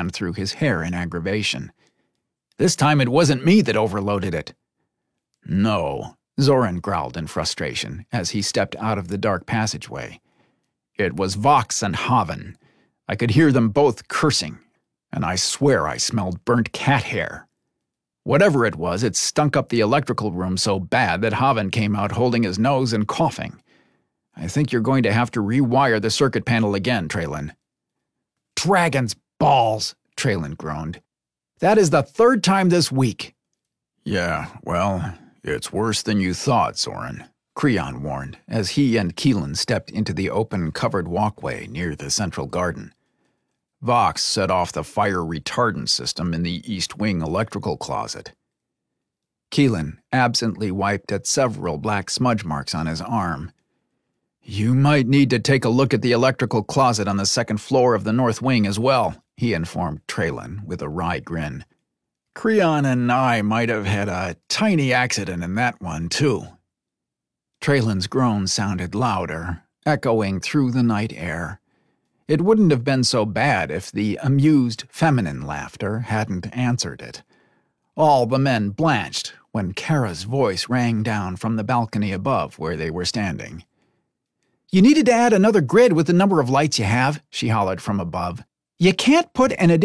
comb through his hair in aggravation. This time it wasn't me that overloaded it. No, Zoran growled in frustration as he stepped out of the dark passageway. It was Vox and Haven. I could hear them both cursing, and I swear I smelled burnt cat hair. Whatever it was, it stunk up the electrical room so bad that Haven came out holding his nose and coughing. I think you're going to have to rewire the circuit panel again, Traylon. Dragon's balls, Traylon groaned. That is the third time this week. Yeah, well, it's worse than you thought, Zoran, Creon warned as he and Keelan stepped into the open, covered walkway near the central garden. Vox set off the fire retardant system in the East Wing electrical closet. Keelan absently wiped at several black smudge marks on his arm. You might need to take a look at the electrical closet on the second floor of the North Wing as well, he informed Traylon with a wry grin. Creon and I might have had a tiny accident in that one, too. Traylon's groans sounded louder, echoing through the night air. It wouldn't have been so bad if the amused, feminine laughter hadn't answered it. All the men blanched when Kara's voice rang down from the balcony above where they were standing. You needed to add another grid with the number of lights you have, she hollered from above. You can't put an additional